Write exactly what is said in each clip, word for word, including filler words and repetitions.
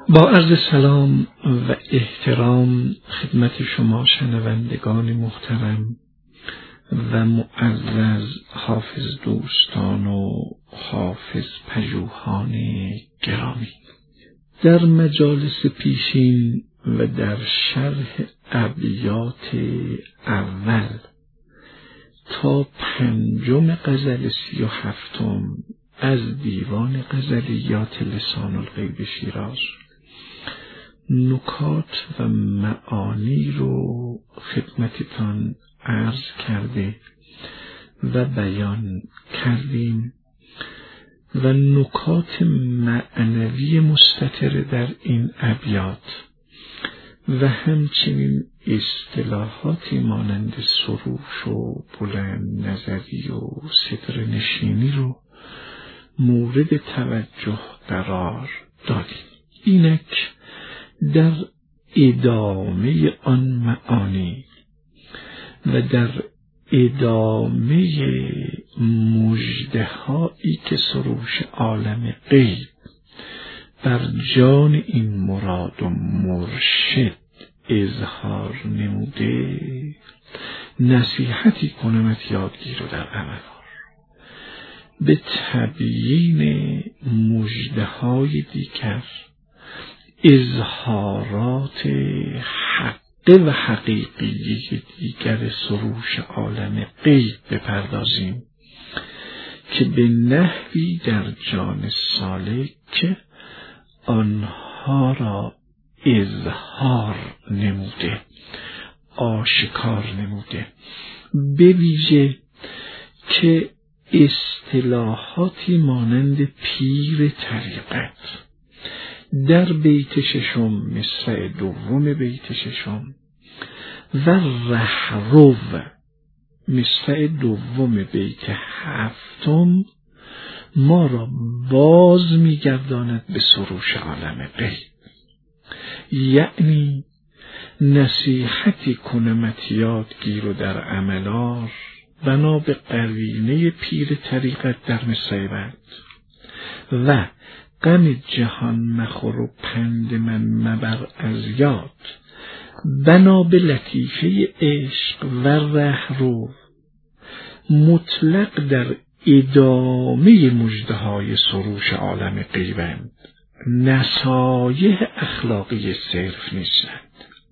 با عرض سلام و احترام خدمت شما شنوندگان محترم و معزز حافظ دوستان و حافظ پژوهان گرامی، در مجالس پیشین و در شرح ابیات اول تا پنجم غزل سی و هفتم از دیوان غزلیات لسان الغیب شیراز نکات و معانی رو خدمتتان عرض کرده و بیان کردیم و نکات معنوی مستتر در این ابیات و همچنین اصطلاحاتی مانند سروش و بلند نظری و صدر نشینی رو مورد توجه قرار دادیم. اینک در ادامه آن معانی و در ادامه مژده‌هایی که سروش عالم غیب بر جان این مراد و مرشد اظهار نموده، نصیحتی کنمت یادگیر و در عمل به تبیین مژده‌های دیگر، اظهارات حق و حقیقی دیگر سروش عالم غیب بپردازیم که به نحوی در جان سالک آنها را اظهار نموده، آشکار نموده، به ویژه که اصطلاحاتی مانند پیر طریقت در بیت ششم مصرع دوم بیت ششم و رهرو مصرع دوم بیت هفتم ما را باز می‌گرداند به سروش عالم غیب، یعنی نصیحتی کنمت یادگیر و در عملار بنا به قرینه پیر طریقت در مصرع بعد و غم جهان مخور و پند من مبر از یاد بنا به لطیفه عشق و رهرو مطلق در ادامه مژده‌های سروش عالم غیبند، نصایح اخلاقی صرف نیستند.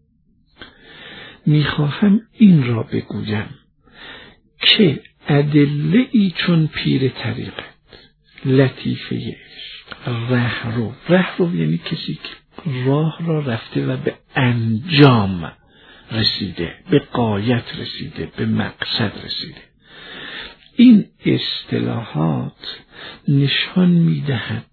میخواهم این را بگویم که ادله ای چون پیر طریقت، لطیفه عشق، رهرو، رهرو یعنی کسی که راه را رفته و به انجام رسیده، به غایت رسیده، به مقصد رسیده. این اصطلاحات نشان می‌دهد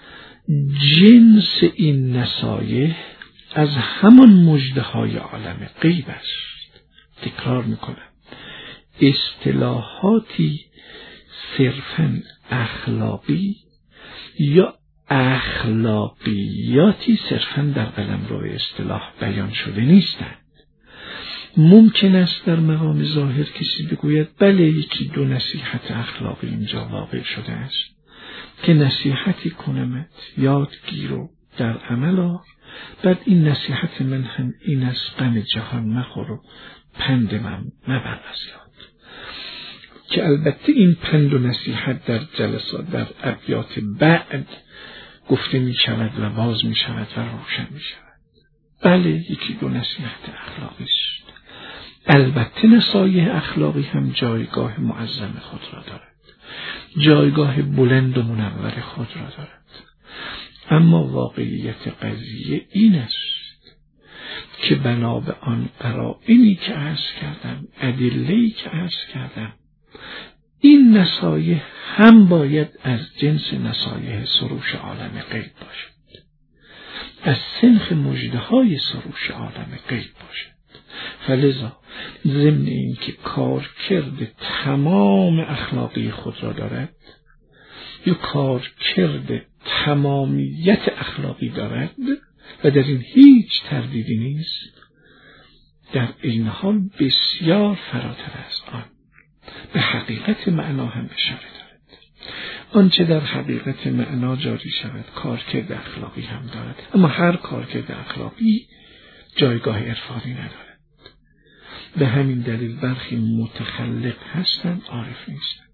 جنس این نصایح از همان مژده‌های عالم غیب است. تکرار می‌کنم، اصطلاحاتی صرفاً اخلاقی یا اخلاقیاتی صرفاً در قلمرو اصطلاح بیان شده نیستند. ممکن است در مقام ظاهر کسی بگوید بله یکی دو نصیحت اخلاقی اینجا واقع شده است که نصیحتی کنمت یادگیر و در عمل آر، بعد این نصیحت من هم این است غم جهان مخور و پند من مبر از یاد، که البته این پند و نصیحت در جلسات در ابیات بعد گفته می شود و باز می شود و روشن می شود. بله یکی دو نصیحت اخلاقی است، البته نصایح اخلاقی هم جایگاه معظم خود را دارد، جایگاه بلند و منور خود را دارد، اما واقعیت قضیه این است که بنا به آن قرائنی که عرض کردم، ادله‌ای که عرض کردم، این نصایح هم باید از جنس نصایح سروش عالم غیب باشد، از سنخ مژده‌های سروش عالم غیب باشد. فلذا ضمن این که کار کرده تمام اخلاقی خود را دارد یا کار کرده تمامیت اخلاقی دارد و در این هیچ تردیدی نیست، در این حال بسیار فراتر از آن به حقیقت معنا هم اشاره دارد. آنچه در حقیقت معنا جاری شود کارکرد اخلاقی هم دارد، اما هر کارکرد اخلاقی جایگاه عرفانی ندارد. به همین دلیل برخی متخلق هستند، عارف نیستند.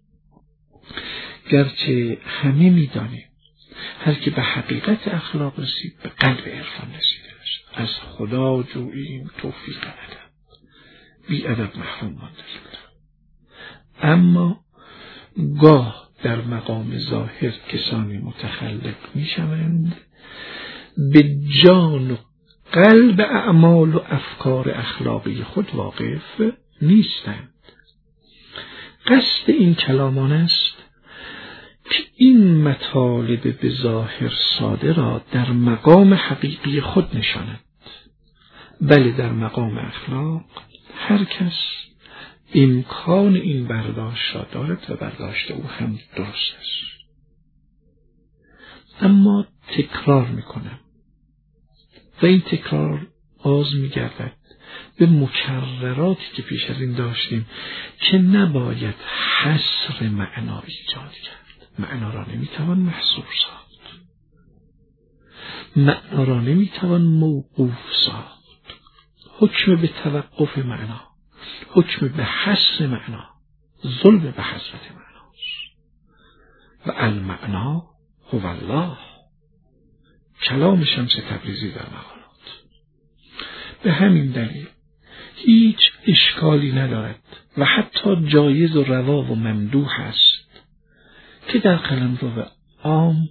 گرچه همه می‌دانیم هر که به حقیقت اخلاق رسید به قلب عرفان رسیده است. از خدا جوییم توفیق ندهد، بی ادب محروم مانده شدم. اما گاه در مقام ظاهر کسانی متخلق می‌شوند به جان و قلب اعمال و افکار اخلاقی خود واقف نیستند. قصد این کلامان است که این مطالب به ظاهر ساده را در مقام حقیقی خود نشاند. بله، در مقام اخلاق هر کس امکان این برداشت را دارد و برداشت او هم درست است. اما تکرار میکنم و این تکرار باز میگردد به مکرراتی که پیش از این داشتیم که نباید حصر معنا ایجاد کرد. معنا را نمیتوان محصور ساخت، معنا را نمیتوان موقوف ساخت. حکم به توقف معنا، حکم به حصر معنا، ظلم به حضرت معناست. و المعنا هو الله، کلام شمس تبریزی در مقالات. به همین دلیل هیچ اشکالی ندارد و حتی جایز و روا و ممدوح است که در قلمرو عام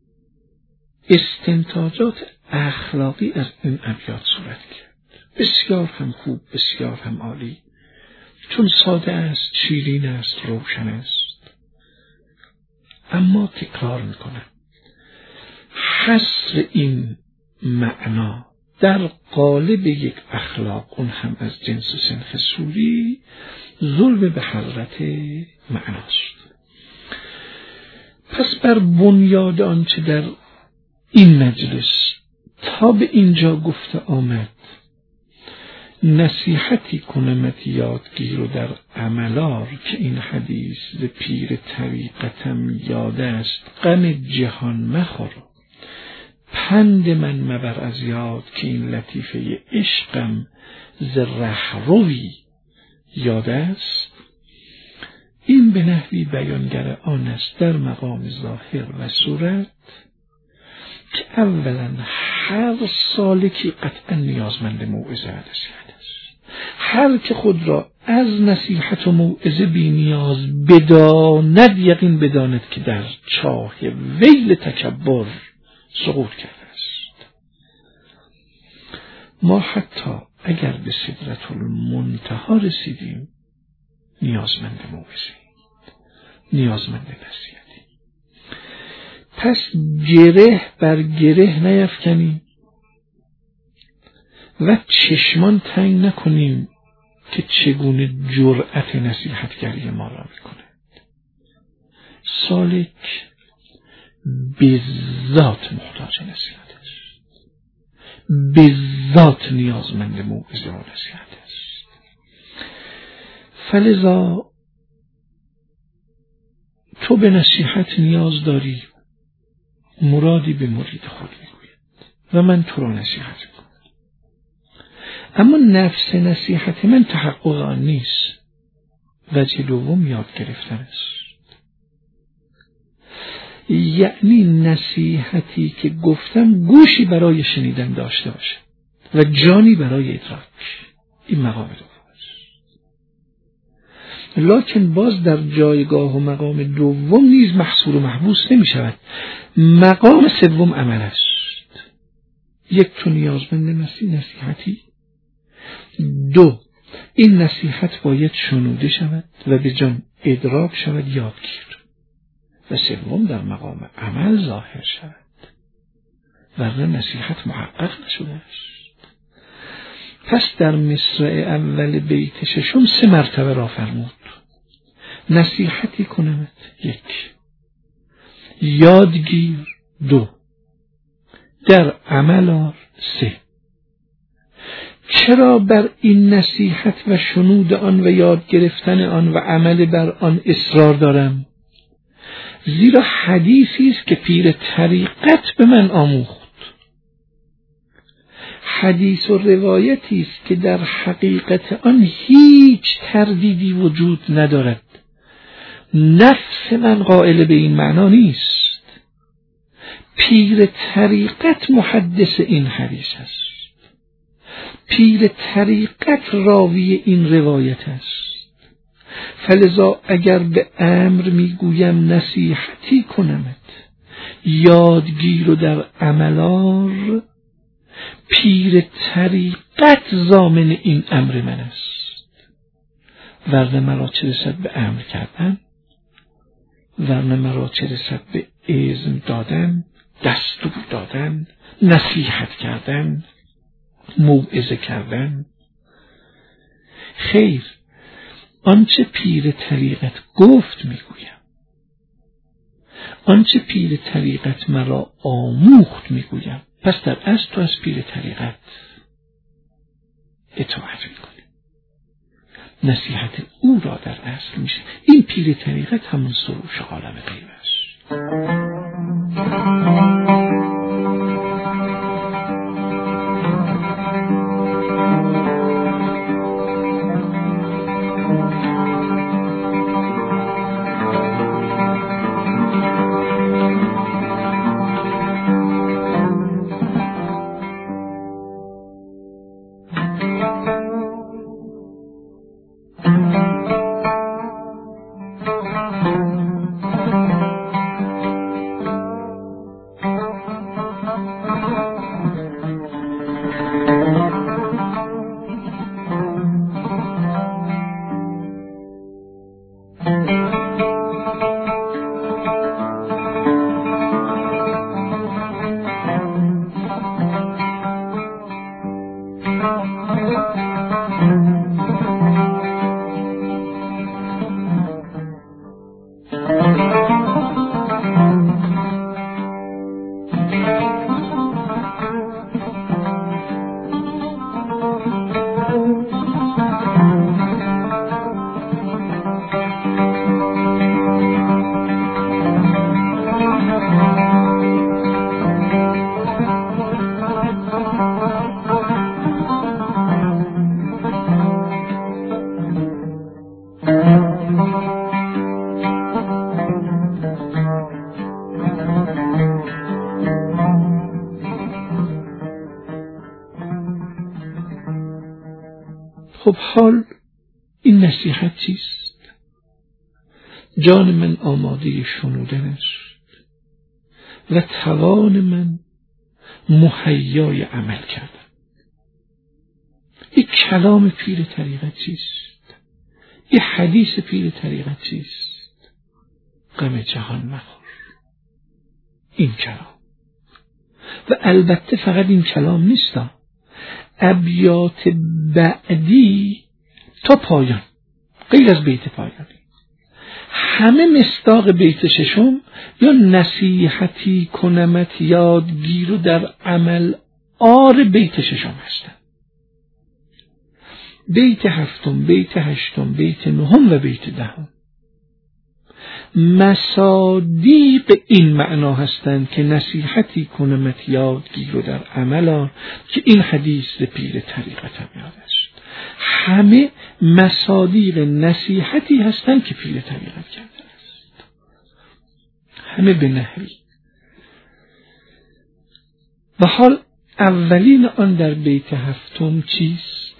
استنتاجات اخلاقی از این ابیات صورت گیرد. بسیار هم خوب، بسیار هم عالی، چون ساده است، شیرین است، روشن است. اما تکرار میکنم، حصر این معنا در قالب یک اخلاق، اون هم از جنس و صنف سوری، ظلم به حضرت معناست. پس بر بنیاد آنچه در این مجلس تا به اینجا گفته آمد، نصیحتی کنمت یادگیر و در عملار که این حدیث ز پیر طریقتم یاد است، غم جهان مخور، پند من مبر از یاد که این لطیفه عشقم ز رهروی یاد است. این به نحوی بیانگر آن است در مقام ظاهر و صورت که اولا هر سالکی قطعا نیازمند موعظه و نصیحت است. هر که خود را از نصیحت و موعظه بی نیاز بداند، یقین بداند که در چاه ویل تکبر سقوط کرده است. ما حتی اگر به سدرة المنتهی رسیدیم نیازمند موعظه، نیازمند نصیحتی. پس گره بر گره نیفکنیم و چشمان تنگ نکنیم که چگونه جرأت نصیحتگری ما را میکنه. سالک به ذات محتاج نصیحت است، به ذات نیازمند موعظه و نصیحت است. فلذا تو به نصیحت نیاز داری، مرادی به مرید خود میگوید و من تو را نصیحت میکنم. اما نفس نصیحت من تحقق آن نیست. وجه دوم یاد گرفتن است. یعنی نصیحتی که گفتم گوشی برای شنیدن داشته باشه و جانی برای ادراک. این مقام دوم است. لکن باز در جایگاه و مقام دوم نیز محصور و محبوس نمی شود. مقام سوم عمل است. یک، تو نیازمند نصیحتی. دو، این نصیحت باید شنوده شود و به جان ادراک شود، یادگیر. و سوم در مقام عمل ظاهر شود، ورنه نصیحت محقق نشده است. پس در مصرع اول بیت ششم سه مرتبه را فرمود. نصیحتی کنمت، یک. یادگیر، دو. در عمل آر، سه. چرا بر این نصیحت و شنود آن و یاد گرفتن آن و عمل بر آن اصرار دارم؟ زیرا حدیثی است که پیر طریقت به من آموخت. حدیث و روایتی است که در حقیقت آن هیچ تردیدی وجود ندارد. نفس من قائل به این معنا نیست. پیر طریقت محدث این حدیث است. پیر طریقت راوی این روایت است. فلذا اگر به امر میگویم نصیحتی کنمت، یادگیر و در عملار، پیر طریقت ضامن این امر من است. ورنه مرا چه رسد به امر کردن، ورنه مرا چه رسد به اذن دادن، دستور دادن، نصیحت کردن، موعظه کردن. خیر، آنچه پیر طریقت گفت میگویم، آنچه پیر طریقت مرا آموخت میگویم. پس در اصل تو از پیر طریقت اطاعت میکنی، نصیحت او را در اصل میشه. این پیر طریقت همون سروش عالم غیب است. خب حال این نصیحت چیست؟ جان من آماده شنودن است و توان من مهیای عمل کردن. یک کلام پیر طریقت چیست؟ یک حدیث پیر طریقت چیست؟ غم جهان مخور. این کلام. و البته فقط این کلام نیست، ابیات بعدی تا پایان، غیر از بیت پایانی، همه مصداق بیت ششم یا نصیحتی کنمت یادگیر و در عمل آر بیت ششم هستند. بیت هفتم، بیت هشتم، بیت نهم و بیت دهم مصادیق این معنا هستند که نصیحتی کنمت یادگیر و در عمل آر، که این حدیث پیر طریقت هم یاد است. همه مصادیق نصیحتی هستند که پیر طریقت کرده است، همه به نحوی. و حال اولین آن در بیت هفتم چیست؟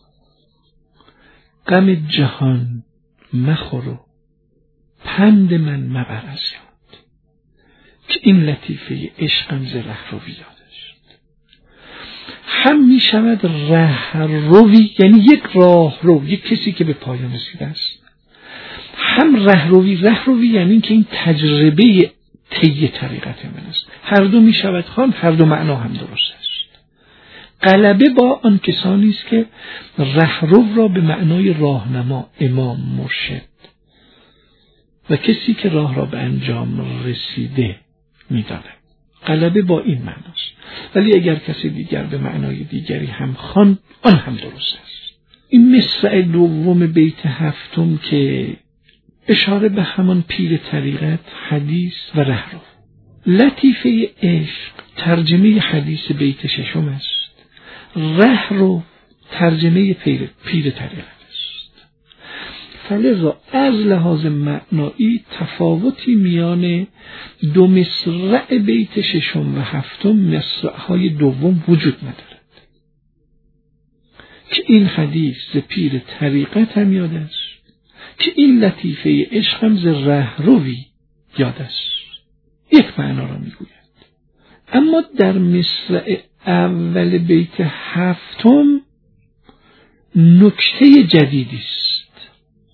غم جهان مخور و پند من مبر از یاد، که این لطیفه عشقم ز رهروی یادش. هم می شود رهروی، یعنی یک راهرو، یک کسی که به پایان رسیده است. هم رهروی، رهروی یعنی که این تجربه طی طریقت من است. هر دو می شود خوان، هر دو معنا هم درست است. غلبه با آن کسانی است که رهرو را به معنای راهنما، امام، مرشد و کسی که راه را به انجام رسیده می‌داند. غلبه با این معناست. ولی اگر کسی دیگر به معنای دیگری هم خوان، آن هم درست است. این مصرع دوم بیت هفتم که اشاره به همان پیر طریقت، حدیث و رهرو. لطیفه عشق ترجمه حدیث بیت ششم است. رهرو ترجمه پیر, پیر طریقت است. فلذا از لحاظ معنایی تفاوتی میان دو مصرع بیت ششم و هفتم مصرعهای دوم وجود ندارد که این حدیث ز پیر طریقت هم یاد است، که این لطیفه عشق هم ز رهروی یاد است. یک معنا را میگوید. اما در مصرع اول بیت هفتم نکته جدیدی است.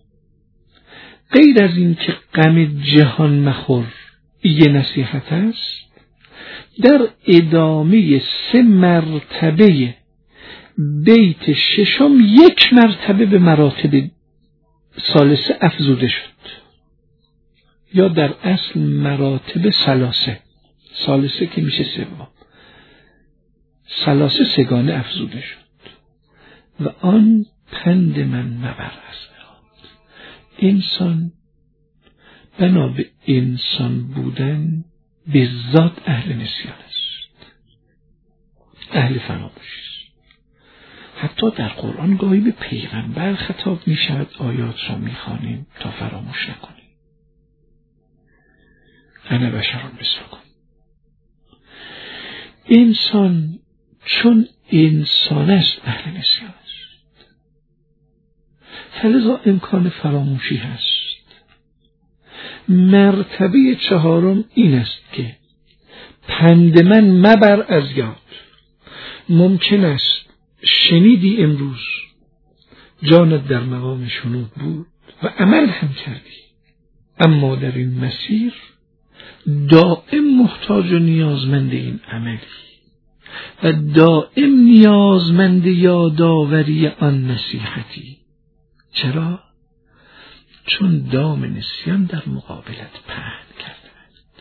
غیر از این که غم جهان مخور یه نصیحت است، در ادامه سه مرتبه بیت ششم یک مرتبه به مراتب ثالثه افزوده شد، یا در اصل مراتب ثلاثه، ثالثه که میشه سوم، ثلاثه سگانه افزوده شد. و آن پند من مبر است. انسان بنا به انسان بودن به ذات اهل نسیان است، اهل فراموشی است. حتی در قرآن گاهی به پیغمبر خطاب می شود آیات را می خوانیم تا فراموش نکنیم. انا بشرون مثلکم. انسان چون انسان است اهل نسیان است، فلذا امکان فراموشی هست. مرتبه چهارم این است که پند من مبر از یاد. ممکن است شنیدی امروز، جانت در مقام شنود بود و عمل هم کردی، اما در این مسیر دائم محتاج و نیازمند این عملی و دائم نیازمند یادآوری آن نصیحتی. چرا؟ چون دام نسیان در مقابلت پهن کردند،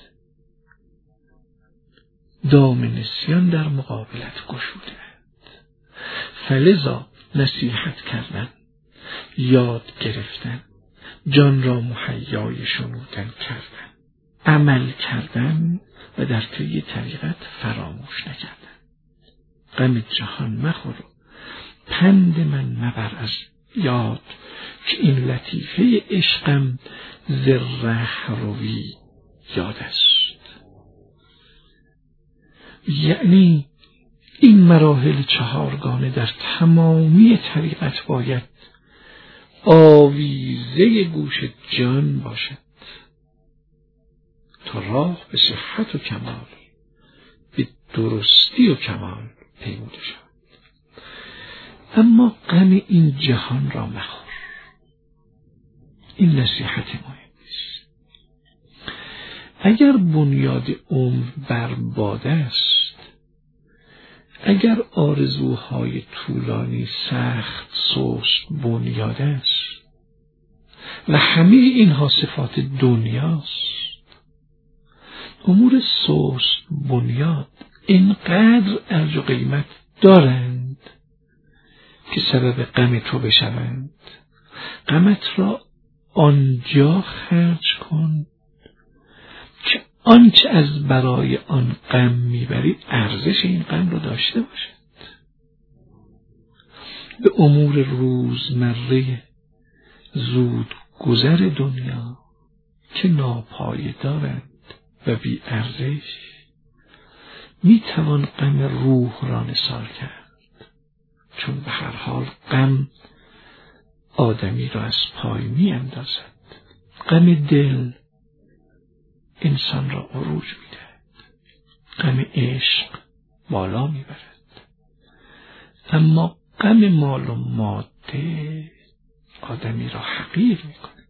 دام نسیان در مقابلت گشودند. فلذا نصیحت کردن، یاد گرفتن، جان را مهیای شنودن کردن، عمل کردن و در طی طریقت فراموش نکردن. غم جهان مخور، پند من مبر از یاد، که این لطیفه عشقم ز رهروی یاد است. یعنی این مراحل چهارگانه در تمامی طریقت باید آویزه گوش جان باشد تا راه به صحت و کمال، به درستی و کمال پیموده شد. اما غم این جهان را مخور. این نصیحت مهم است. اگر بنیاد عمر برباد است، اگر آرزوهای طولانی سخت سست بنیاد است و همه اینها صفات دنیاست، امور سست بنیاد اینقدر ارج و قیمت دارند که سبب غم تو بشوند. غمت را آنجا خرج کن که آنچه از برای آن غم میبری ارزش این غم رو داشته باشد. به امور روزمره زود گذر دنیا که ناپایدارند و بی ارزش میتوان غم روح را نثار کرد، چون به هر حال غم آدمی را از پای می اندازد. غم دل انسان را عروج می دهد، غم عشق بالا می برد. اما غم مال و ماده آدمی را حقیر می کند.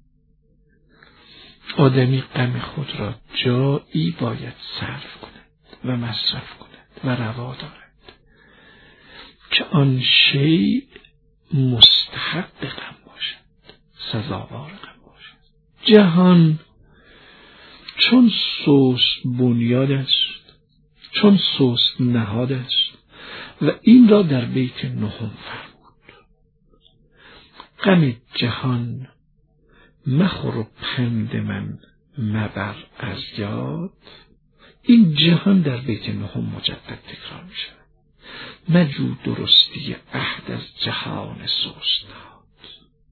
آدمی غم خود را جایی باید صرف کند و مصرف کند و روا دارد که آن شیء مستحق غم باشد، سزاوار غم باشد. جهان چون سست بنیاد است، چون سست نهاد است و این را در بیت نهم فرمود. غم جهان مخور و پند من مبر از یاد. این جهان در بیت نهم مجدد تکرار می شود. مجو درستی عهد از جهان سست نهاد.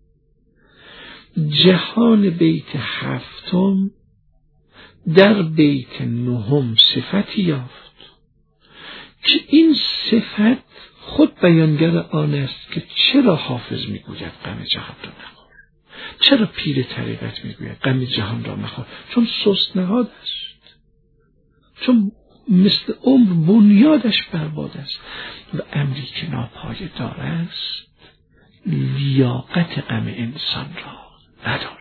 جهان بیت هفتم در بیت نهم صفتی یافت که این صفت خود بیانگر آن است که چرا حافظ میگوید غم جهان را نخور، چرا پیر طریقت میگوید غم جهان را نخور، چون سست نهاد است، چون مثل عمر بنیادش برباد است و امری که ناپایدار است لیاقت غم انسان را ندارد.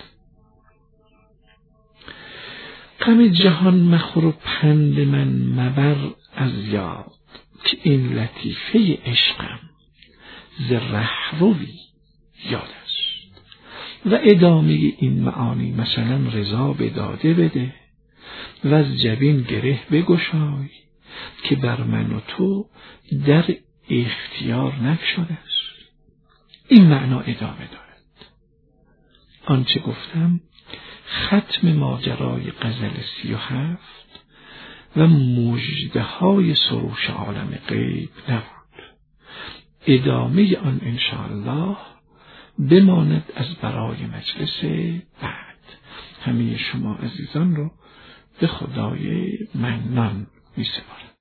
غم جهان مخور و پند من مبر از یاد، که این لطیفه عشقم ز رهروی یاد است. و ادامه این معانی مثلا رضا به داده بده و از جبین گره بگشای، که بر من و تو در اختیار نگشاده است. این معنا ادامه دارد. آنچه گفتم ختم ماجرای غزل سی و هفت و مژده های سروش عالم غیب نبود. ادامه آن انشاءالله بماند از برای مجلس بعد. همه شما عزیزان رو به خدای منان می سپارم.